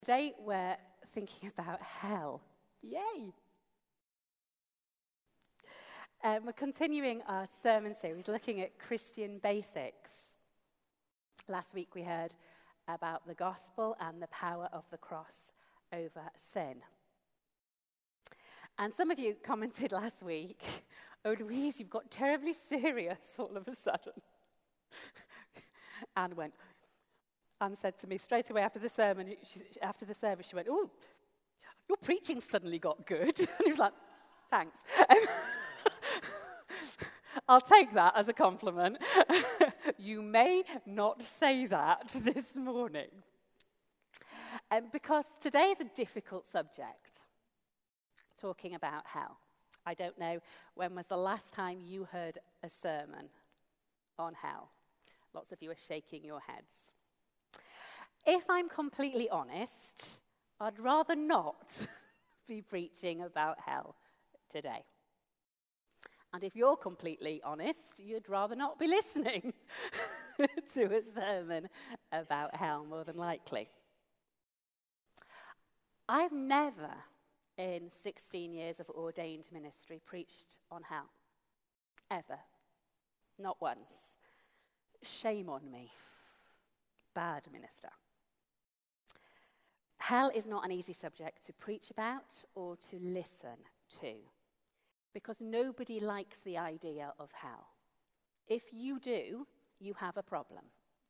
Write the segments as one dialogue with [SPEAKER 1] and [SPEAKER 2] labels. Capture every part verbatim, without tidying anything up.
[SPEAKER 1] Today we're thinking about hell. Yay! Um, we're continuing our sermon series looking at Christian basics. Last week we heard about the gospel and the power of the cross over sin. And some of you commented last week, "Oh, Louise, you've got terribly serious all of a sudden." Anne went, Anne said to me straight away after the sermon, she, after the service, she went, "Oh, your preaching suddenly got good." And he was like, "Thanks." Um, I'll take that as a compliment. You may not say that this morning. Um, because today is a difficult subject, talking about hell. I don't know, when was the last time you heard a sermon on hell? Lots of you are shaking your heads. If I'm completely honest, I'd rather not be preaching about hell today. And if you're completely honest, you'd rather not be listening to a sermon about hell, more than likely. I've never, in sixteen years of ordained ministry, preached on hell. Ever. Not once. Shame on me. Bad minister. Hell is not an easy subject to preach about or to listen to, because nobody likes the idea of hell. If you do, you have a problem.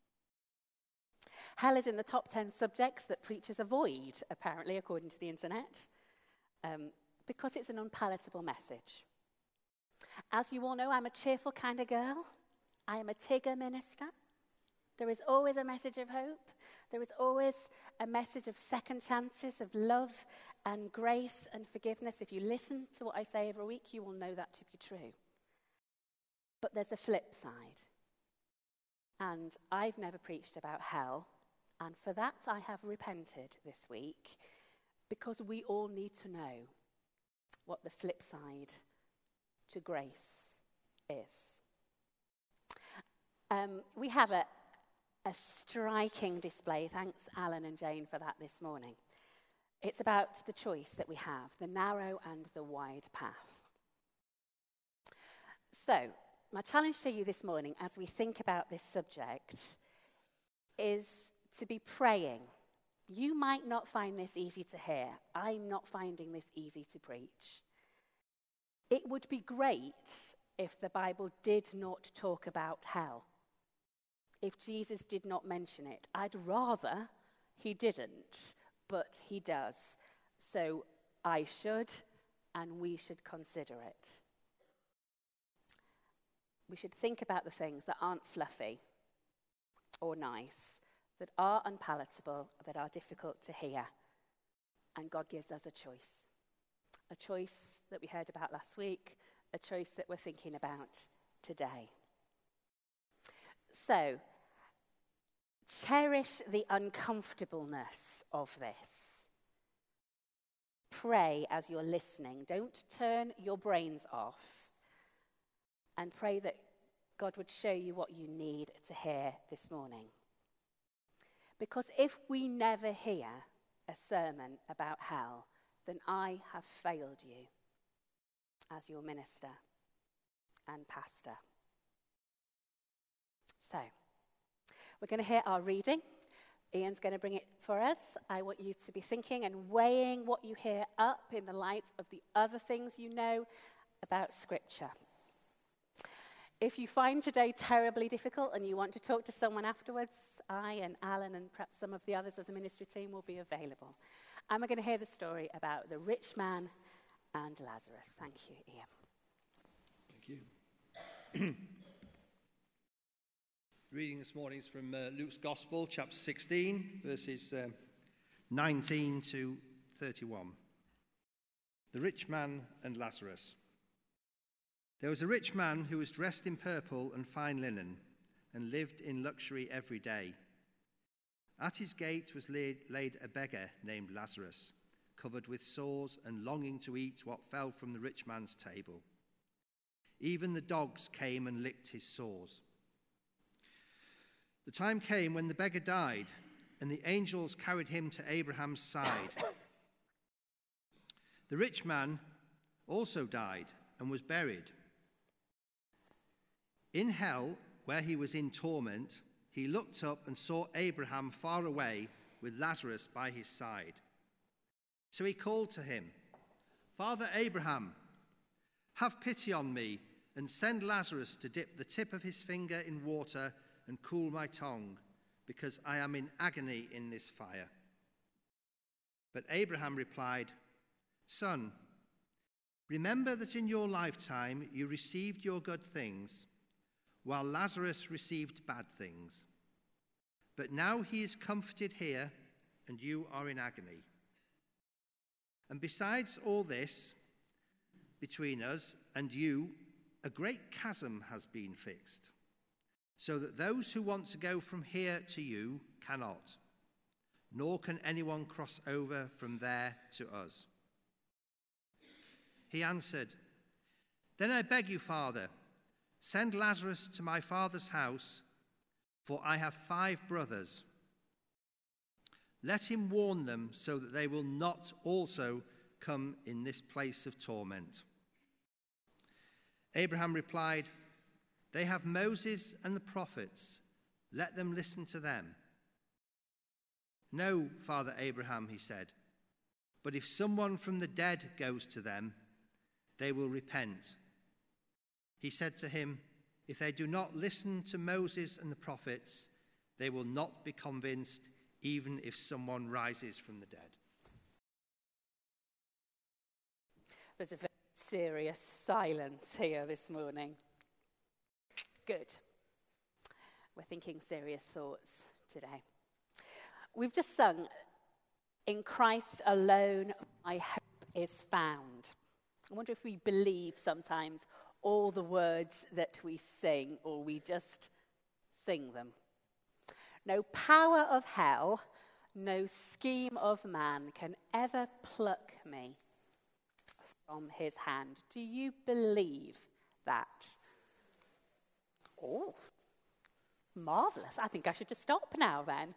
[SPEAKER 1] Hell is in the top ten subjects that preachers avoid, apparently, according to the internet, um, because it's an unpalatable message. As you all know, I'm a cheerful kind of girl. I am a Tigger minister. There is always a message of hope. There is always a message of second chances, of love and grace and forgiveness. If you listen to what I say every week, you will know that to be true. But there's a flip side. And I've never preached about hell. And for that, I have repented this week, because we all need to know what the flip side to grace is. Um, we have a A striking display. Thanks, Alan and Jane, for that this morning. It's about the choice that we have, the narrow and the wide path. So, my challenge to you this morning as we think about this subject is to be praying. You might not find this easy to hear. I'm not finding this easy to preach. It would be great if the Bible did not talk about hell. If Jesus did not mention it. I'd rather he didn't, but he does. So I should, and we should consider it. We should think about the things that aren't fluffy or nice, that are unpalatable, that are difficult to hear. And God gives us a choice. A choice that we heard about last week, a choice that we're thinking about today. So, cherish the uncomfortableness of this. Pray as you're listening. Don't turn your brains off. And pray that God would show you what you need to hear this morning. Because if we never hear a sermon about hell, then I have failed you as your minister and pastor. So, we're going to hear our reading. Ian's going to bring it for us. I want you to be thinking and weighing what you hear up in the light of the other things you know about Scripture. If you find today terribly difficult and you want to talk to someone afterwards, I and Alan and perhaps some of the others of the ministry team will be available. And we're going to hear the story about the rich man and Lazarus. Thank you, Ian.
[SPEAKER 2] Thank you. Reading this morning is from uh, Luke's Gospel, chapter sixteen, verses uh, nineteen to thirty-one. The rich man and Lazarus. There was a rich man who was dressed in purple and fine linen and lived in luxury every day. At his gate was laid, laid a beggar named Lazarus, covered with sores and longing to eat what fell from the rich man's table. Even the dogs came and licked his sores. The time came when the beggar died and the angels carried him to Abraham's side. The rich man also died and was buried. In hell, where he was in torment, he looked up and saw Abraham far away with Lazarus by his side. So he called to him, "Father Abraham, have pity on me and send Lazarus to dip the tip of his finger in water and cool my tongue, because I am in agony in this fire." But Abraham replied, "Son, remember that in your lifetime you received your good things, while Lazarus received bad things. But now he is comforted here, and you are in agony. And besides all this, between us and you, a great chasm has been fixed, so that those who want to go from here to you cannot, nor can anyone cross over from there to us." He answered, "Then I beg you, Father, send Lazarus to my father's house, for I have five brothers. Let him warn them so that they will not also come in this place of torment." Abraham replied, "They have Moses and the prophets. Let them listen to them." "No, Father Abraham," he said, "but if someone from the dead goes to them, they will repent." He said to him, "If they do not listen to Moses and the prophets, they will not be convinced, even if someone rises from the dead."
[SPEAKER 1] There's a very serious silence here this morning. Good. We're thinking serious thoughts today. We've just sung, "In Christ alone my hope is found." I wonder if we believe sometimes all the words that we sing, or we just sing them. No power of hell, no scheme of man can ever pluck me from his hand. Do you believe that? Oh, marvellous. I think I should just stop now then.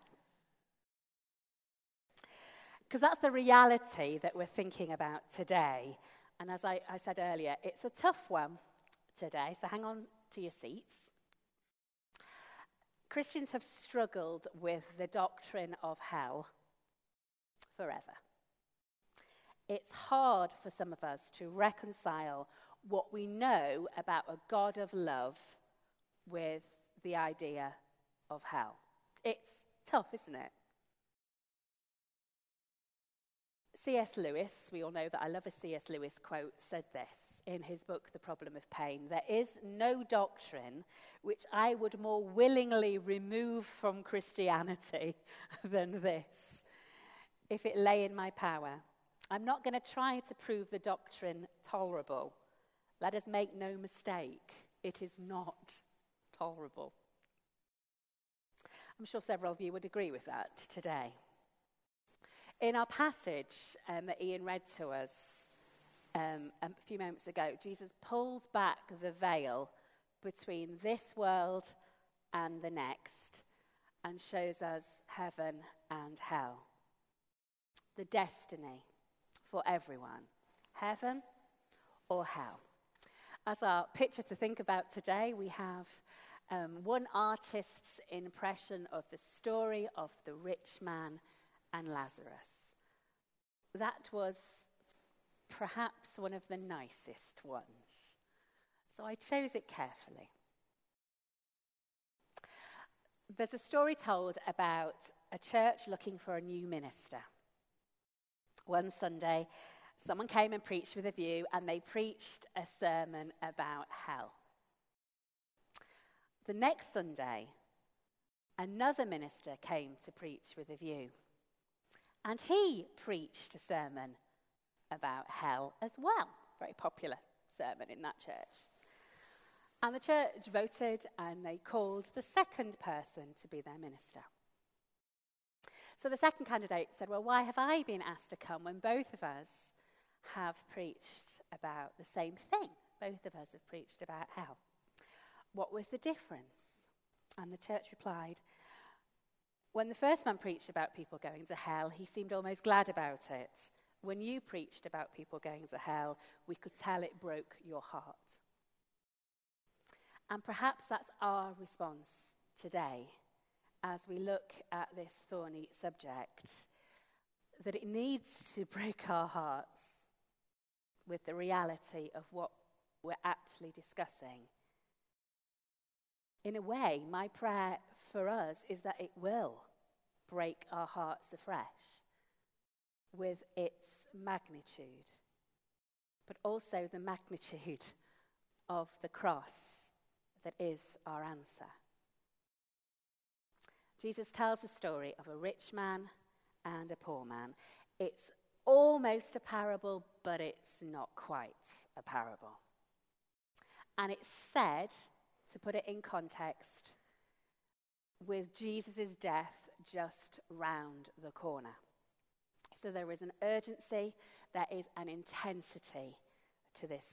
[SPEAKER 1] Because that's the reality that we're thinking about today. And as I, I said earlier, it's a tough one today, so hang on to your seats. Christians have struggled with the doctrine of hell forever. It's hard for some of us to reconcile what we know about a God of love with the idea of hell. It's tough, isn't it? C S Lewis, we all know that I love a C S Lewis quote, said this in his book, The Problem of Pain: "There is no doctrine which I would more willingly remove from Christianity than this, if it lay in my power. I'm not going to try to prove the doctrine tolerable. Let us make no mistake, it is not tolerable." I'm sure several of you would agree with that today. In our passage um, that Ian read to us um, a few moments ago, Jesus pulls back the veil between this world and the next and shows us heaven and hell. The destiny for everyone, heaven or hell. As our picture to think about today, we have um, one artist's impression of the story of the rich man and Lazarus. That was perhaps one of the nicest ones, so I chose it carefully. There's a story told about a church looking for a new minister. One Sunday, someone came and preached with a view, and they preached a sermon about hell. The next Sunday, another minister came to preach with a view, and he preached a sermon about hell as well. Very popular sermon in that church. And the church voted, and they called the second person to be their minister. So the second candidate said, "Well, why have I been asked to come when both of us have preached about the same thing? Both of us have preached about hell. What was the difference?" And the church replied, When the first man preached about people going to hell, he seemed almost glad about it. When you preached about people going to hell, we could tell it broke your heart. And perhaps that's our response today as we look at this thorny subject, that it needs to break our hearts with the reality of what we're actually discussing. In a way, my prayer for us is that it will break our hearts afresh with its magnitude, but also the magnitude of the cross that is our answer. Jesus tells a story of a rich man and a poor man. It's almost a parable, but it's not quite a parable. And it's said, to put it in context, with Jesus' death just round the corner. So there is an urgency, there is an intensity to this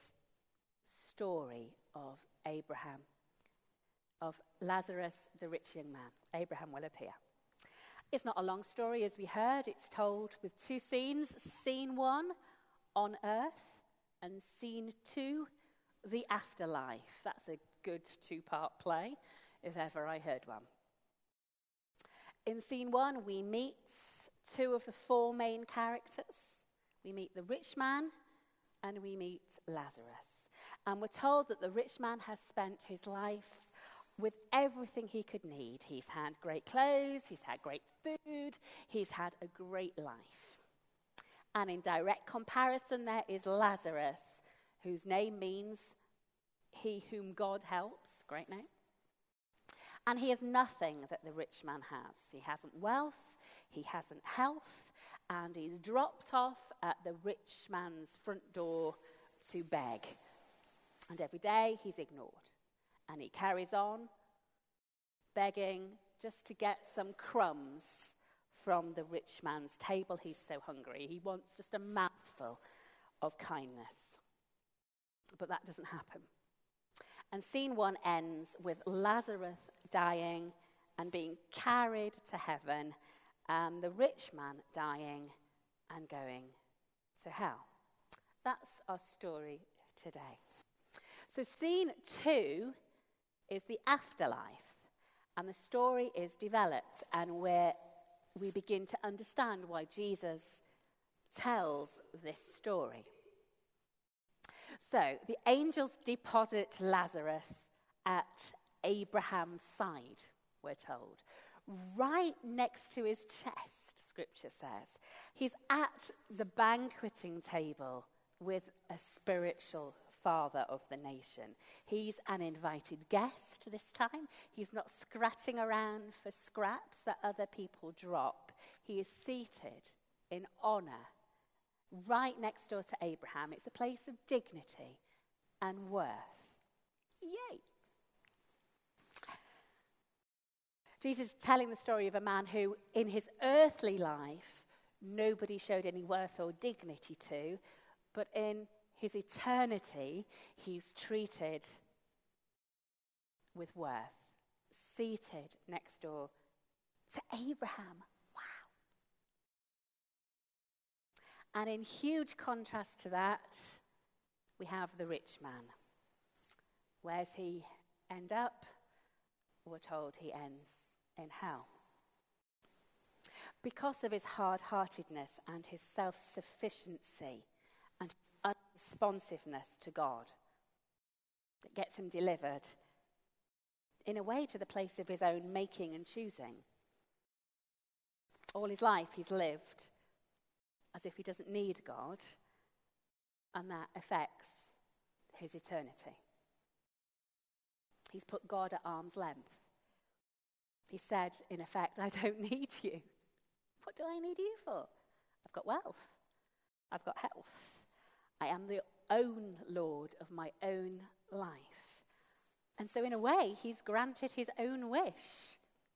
[SPEAKER 1] story of Abraham, of Lazarus, the rich young man. Abraham will appear. It's not a long story, as we heard. It's told with two scenes. Scene one, on earth, and scene two, the afterlife. That's a good two-part play, if ever I heard one. In scene one, we meet two of the four main characters. We meet the rich man and we meet Lazarus. And we're told that the rich man has spent his life with everything he could need. He's had great clothes, he's had great food, he's had a great life. And in direct comparison, there is Lazarus, whose name means he whom God helps. Great name. And he has nothing that the rich man has. He hasn't wealth, he hasn't health, and he's dropped off at the rich man's front door to beg. And every day he's ignored. And he carries on begging just to get some crumbs from the rich man's table. He's so hungry. He wants just a mouthful of kindness. But that doesn't happen. And scene one ends with Lazarus dying and being carried to heaven, and the rich man dying and going to hell. That's our story today. So scene two is the afterlife, and the story is developed, and where we begin to understand why Jesus tells this story. So the angels deposit Lazarus at Abraham's side, we're told, right next to his chest, Scripture says. He's at the banqueting table with a spiritual father of the nation. He's an invited guest this time. He's not scratching around for scraps that other people drop. He is seated in honor right next door to Abraham. It's a place of dignity and worth. Yay! Jesus is telling the story of a man who, in his earthly life, nobody showed any worth or dignity to, but in his eternity, he's treated with worth, seated next door to Abraham. Wow. And in huge contrast to that, we have the rich man. Where's he end up? We're told he ends in hell. Because of his hard-heartedness and his self-sufficiency and unresponsiveness to God, that gets him delivered in a way to the place of his own making and choosing. All his life he's lived as if he doesn't need God, and that affects his eternity. He's put God at arm's length. He said, in effect, I don't need you. What do I need you for? I've got wealth. I've got health. I am the own Lord of my own life. And so in a way, he's granted his own wish.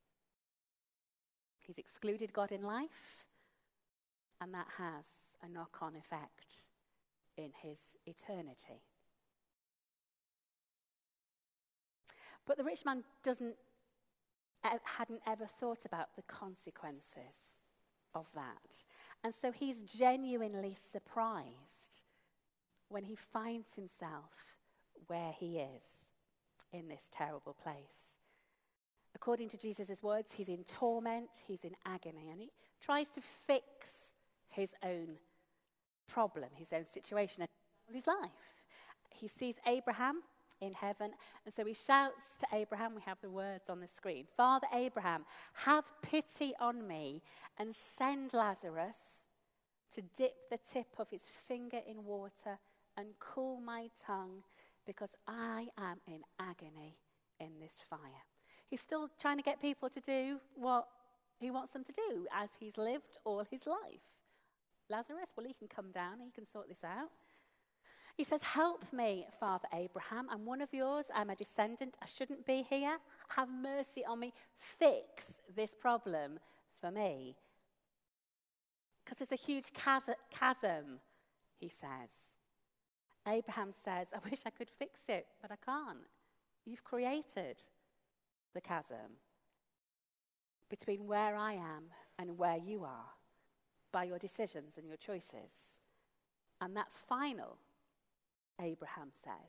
[SPEAKER 1] He's excluded God in life, and that has a knock-on effect in his eternity. But the rich man doesn't hadn't ever thought about the consequences of that. And so he's genuinely surprised when he finds himself where he is in this terrible place. According to Jesus' words, he's in torment, he's in agony, and he tries to fix his own problem, his own situation, and his life. He sees Abraham in heaven, and so he shouts to Abraham, we have the words on the screen, "Father Abraham, have pity on me and send Lazarus to dip the tip of his finger in water and cool my tongue, because I am in agony in this fire." He's still trying to get people to do what he wants them to do as he's lived all his life. Lazarus, well, he can come down, he can sort this out. He says, "Help me, Father Abraham. I'm one of yours. I'm a descendant. I shouldn't be here. Have mercy on me. Fix this problem for me." Because there's a huge chasm, he says. Abraham says, "I wish I could fix it, but I can't. You've created the chasm between where I am and where you are by your decisions and your choices. And that's final," Abraham says.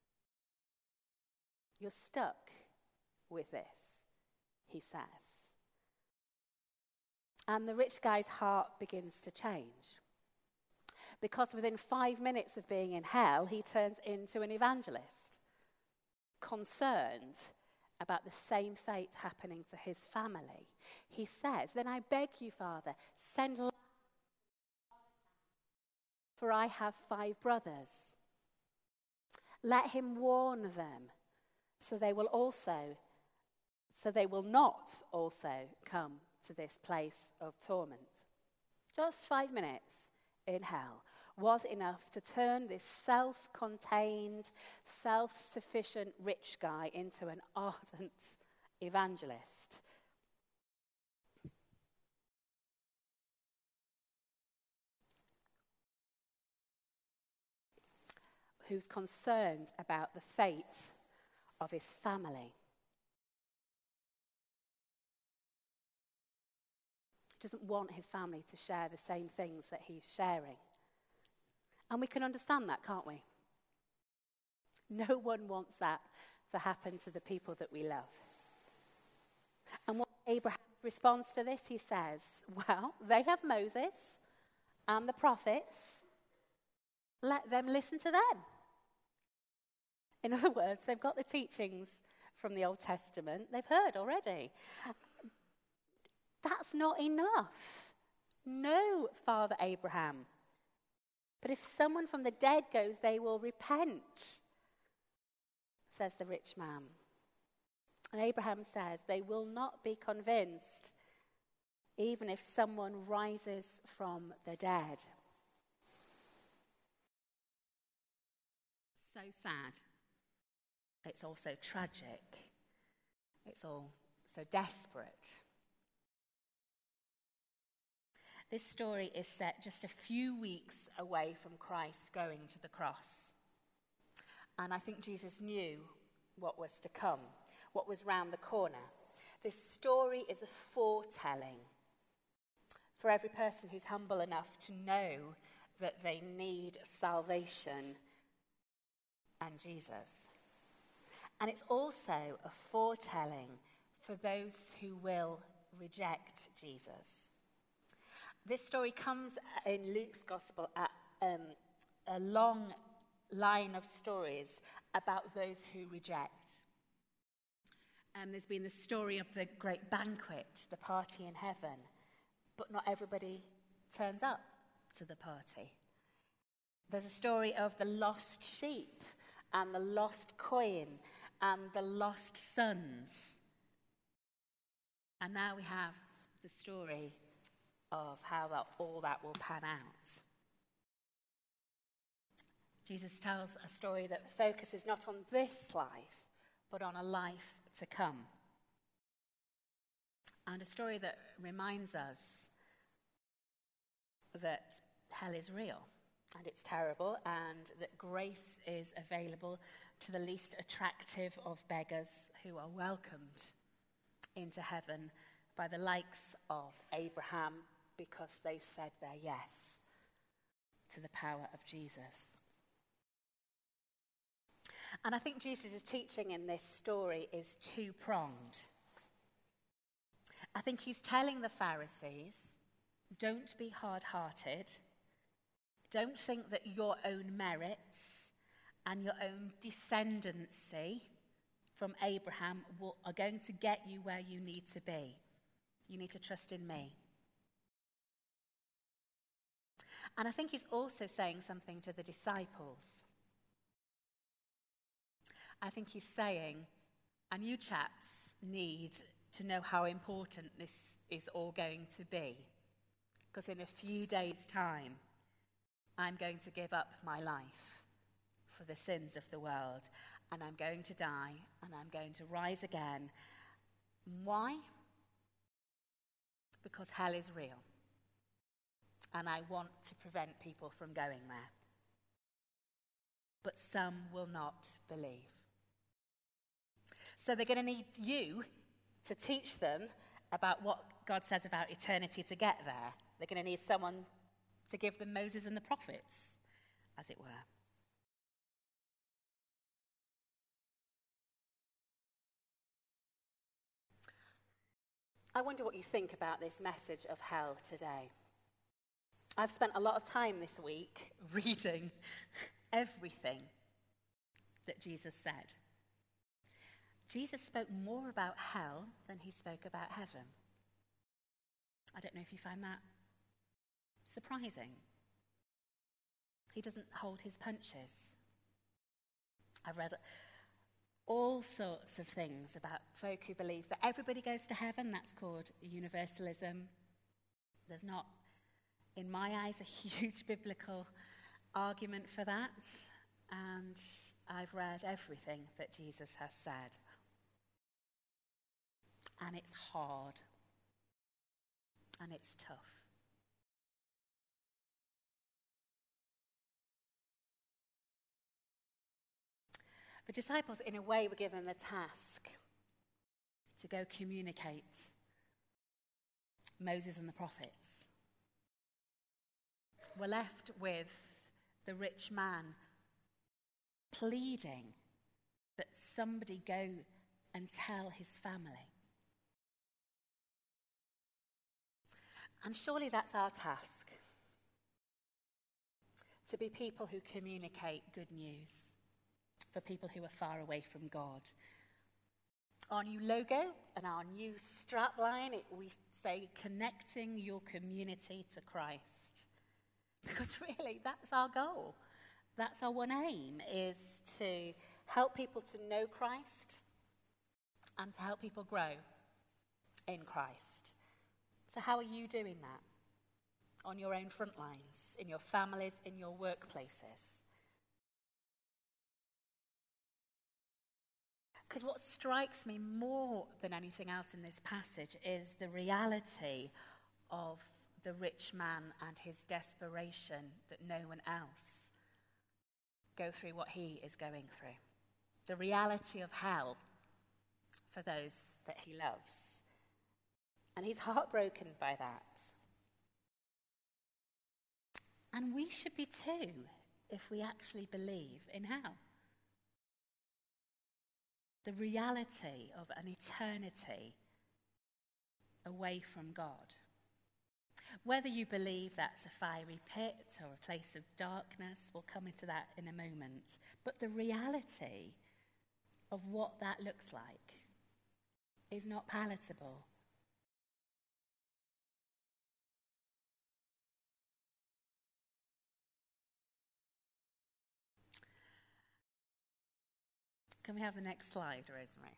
[SPEAKER 1] "You're stuck with this," he says. And the rich guy's heart begins to change. Because within five minutes of being in hell, he turns into an evangelist, concerned about the same fate happening to his family. He says, "Then I beg you, Father, send Lazarus, for I have five brothers. Let him warn them, so they will also, so they will not also come to this place of torment." Just five minutes in hell was enough to turn this self-contained, self-sufficient rich guy into an ardent evangelist. Who's concerned about the fate of his family. Doesn't want his family to share the same things that he's sharing. And we can understand that, can't we? No one wants that to happen to the people that we love. And what Abraham responds to this, he says, "Well, they have Moses and the prophets. Let them listen to them." In other words, they've got the teachings from the Old Testament. They've heard already. That's not enough. No, Father Abraham. But if someone from the dead goes, they will repent, says the rich man. And Abraham says they will not be convinced, even if someone rises from the dead. So sad. It's also tragic. It's all so desperate. This story is set just a few weeks away from Christ going to the cross. And I think Jesus knew what was to come, what was round the corner. This story is a foretelling for every person who's humble enough to know that they need salvation and Jesus. And it's also a foretelling for those who will reject Jesus. This story comes in Luke's Gospel at um, a long line of stories about those who reject. Um, there's been the story of the great banquet, the party in heaven, but not everybody turns up to the party. There's a story of the lost sheep and the lost coin and the lost sons. And now we have the story of how that, all that will pan out. Jesus tells a story that focuses not on this life, but on a life to come. And a story that reminds us that hell is real, and it's terrible, and that grace is available to the least attractive of beggars who are welcomed into heaven by the likes of Abraham because they said their yes to the power of Jesus. And I think Jesus' teaching in this story is two-pronged. I think he's telling the Pharisees, don't be hard-hearted. Don't think that your own merits and your own descendancy from Abraham will, are going to get you where you need to be. You need to trust in me. And I think he's also saying something to the disciples. I think he's saying, and you chaps need to know how important this is all going to be. Because in a few days' time, I'm going to give up my life for the sins of the world. And I'm going to die, and I'm going to rise again. Why? Because hell is real. And I want to prevent people from going there. But some will not believe. So they're going to need you to teach them about what God says about eternity to get there. They're going to need someone to give them Moses and the prophets, as it were. I wonder what you think about this message of hell today. I've spent a lot of time this week reading everything that Jesus said. Jesus spoke more about hell than he spoke about heaven. I don't know if you find that surprising. He doesn't hold his punches. I've read all sorts of things about folk who believe that everybody goes to heaven. That's called universalism. There's not, in my eyes, a huge biblical argument for that. And I've read everything that Jesus has said. And it's hard. And it's tough. The disciples, in a way, were given the task to go communicate Moses and the prophets. We're left with the rich man pleading that somebody go and tell his family. And surely that's our task, to be people who communicate good news for people who are far away from God. Our new logo and our new strapline, it, we say, connecting your community to Christ. Because really, that's our goal. That's our one aim, is to help people to know Christ and to help people grow in Christ. So how are you doing that? On your own front lines, in your families, in your workplaces? Because what strikes me more than anything else in this passage is the reality of the rich man and his desperation that no one else go through what he is going through. The reality of hell for those that he loves. And he's heartbroken by that. And we should be too, if we actually believe in hell. The reality of an eternity away from God. Whether you believe that's a fiery pit or a place of darkness, we'll come into that in a moment. But the reality of what that looks like is not palatable. Can we have the next slide, Rosemary?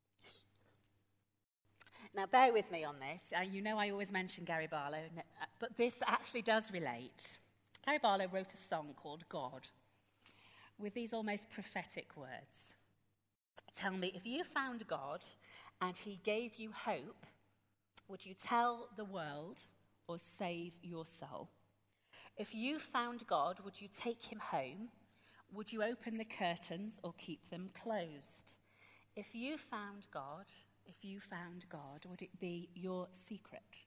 [SPEAKER 1] Now, bear with me on this. Uh, you know I always mention Gary Barlow, but this actually does relate. Gary Barlow wrote a song called God with these almost prophetic words. Tell me, if you found God and he gave you hope, would you tell the world or save your soul? If you found God, would you take him home? Would you open the curtains or keep them closed? If you found God, if you found God, would it be your secret?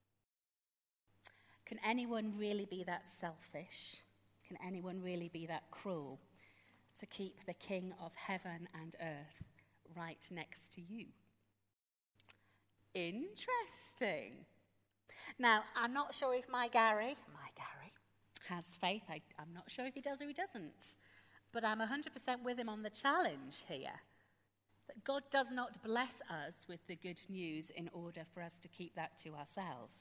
[SPEAKER 1] Can anyone really be that selfish? Can anyone really be that cruel to keep the King of heaven and earth right next to you? Interesting. Now, I'm not sure if my Gary, my Gary, has faith. I, I'm not sure if he does or he doesn't. But I'm one hundred percent with him on the challenge here. That God does not bless us with the good news in order for us to keep that to ourselves.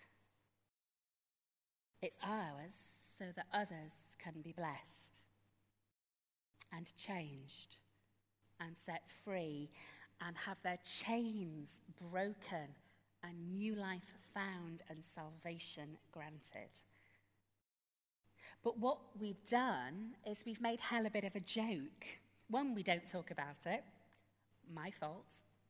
[SPEAKER 1] It's ours so that others can be blessed and changed and set free and have their chains broken and new life found and salvation granted. But what we've done is we've made hell a bit of a joke. One, we don't talk about it. My fault.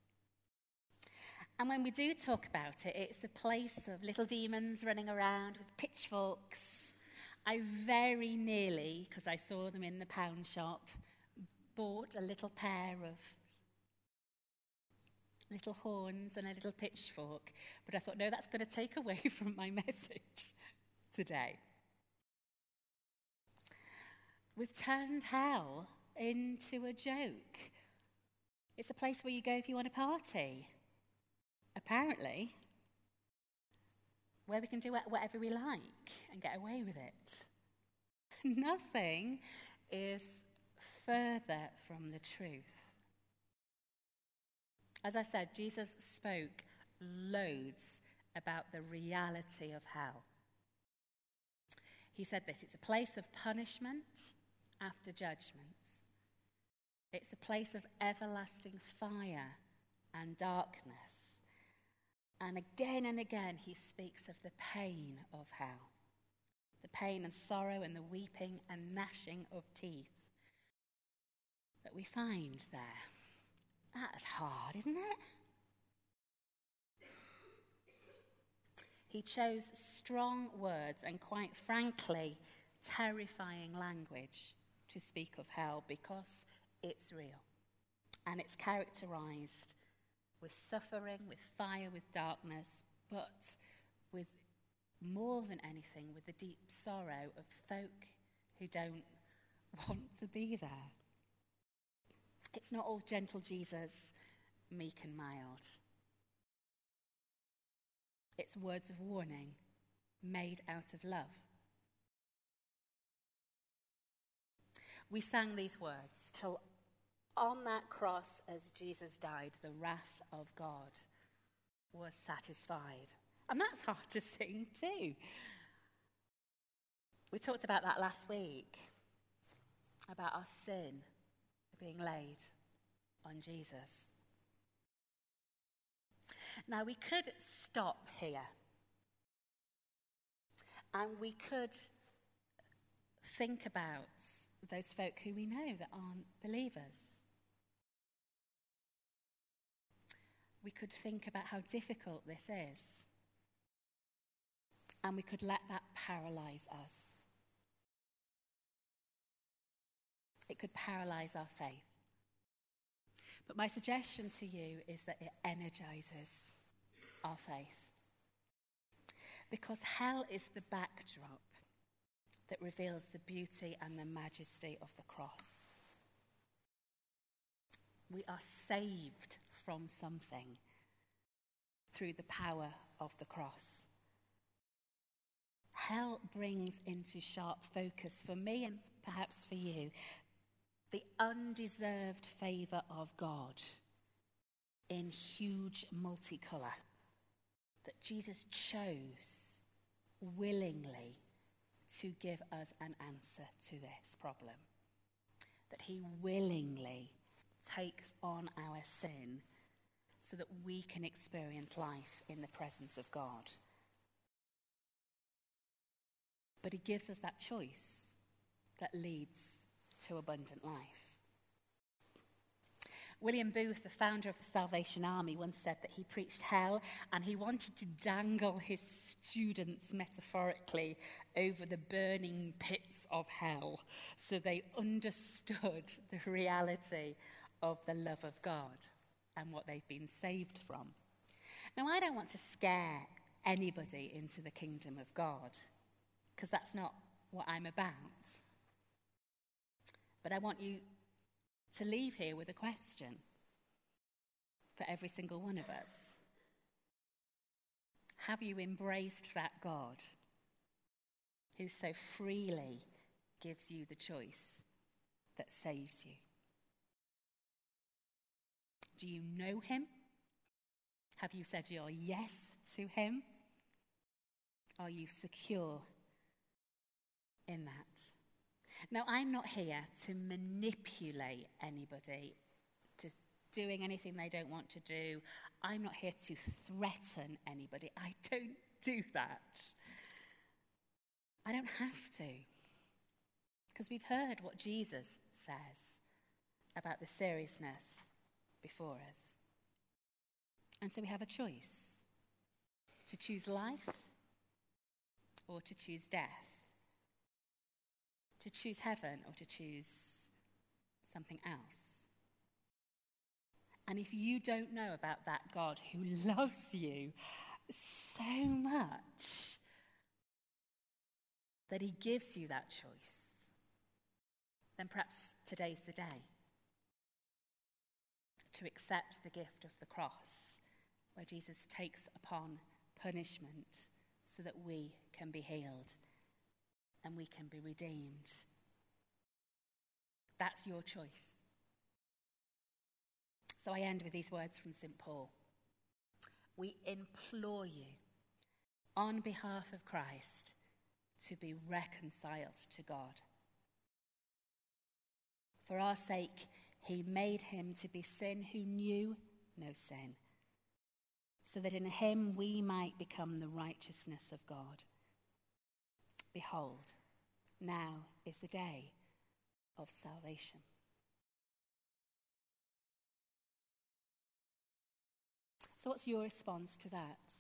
[SPEAKER 1] And when we do talk about it, it's a place of little demons running around with pitchforks. I very nearly, because I saw them in the pound shop, bought a little pair of little horns and a little pitchfork. But I thought, no, that's going to take away from my message today. We've turned hell into a joke. It's a place where you go if you want to party. Apparently, where we can do whatever we like and get away with it. Nothing is further from the truth. As I said, Jesus spoke loads about the reality of hell. He said this: it's a place of punishment after judgment. It's a place of everlasting fire and darkness. And again and again he speaks of the pain of hell. The pain and sorrow and the weeping and gnashing of teeth that we find there. That's hard, isn't it? He chose strong words and, quite frankly, terrifying language to speak of hell because it's real. And it's characterized with suffering, with fire, with darkness, but with more than anything, with the deep sorrow of folk who don't want to be there. It's not all gentle Jesus, meek and mild. It's words of warning made out of love. We sang these words till on that cross as Jesus died, the wrath of God was satisfied. And that's hard to sing too. We talked about that last week, about our sin being laid on Jesus. Now, we could stop here and we could think about those folk who we know that aren't believers. We could think about how difficult this is, and we could let that paralyze us. It could paralyze our faith. But my suggestion to you is that it energizes our faith. Because hell is the backdrop that reveals the beauty and the majesty of the cross. We are saved from something through the power of the cross. Hell brings into sharp focus for me and perhaps for you the undeserved favour of God in huge multicolour that Jesus chose willingly to give us an answer to this problem. That he willingly takes on our sin so that we can experience life in the presence of God. But he gives us that choice that leads to abundant life. William Booth, the founder of the Salvation Army, once said that he preached hell and he wanted to dangle his students metaphorically over the burning pits of hell so they understood the reality of the love of God and what they've been saved from. Now, I don't want to scare anybody into the kingdom of God, because that's not what I'm about. But I want you to leave here with a question for every single one of us. Have you embraced that God who so freely gives you the choice that saves you? Do you know him? Have you said your yes to him? Are you secure in that? Now, I'm not here to manipulate anybody to doing anything they don't want to do. I'm not here to threaten anybody. I don't do that. I don't have to. Because we've heard what Jesus says about the seriousness before us. And so we have a choice to choose life or to choose death, to choose heaven or to choose something else. And if you don't know about that God who loves you so much that he gives you that choice, then perhaps today's the day to accept the gift of the cross, where Jesus takes upon punishment so that we can be healed and we can be redeemed. That's your choice. So I end with these words from Saint Paul. We implore you, on behalf of Christ, to be reconciled to God. For our sake, he made him to be sin who knew no sin, so that in him we might become the righteousness of God. Behold, now is the day of salvation. So what's your response to that?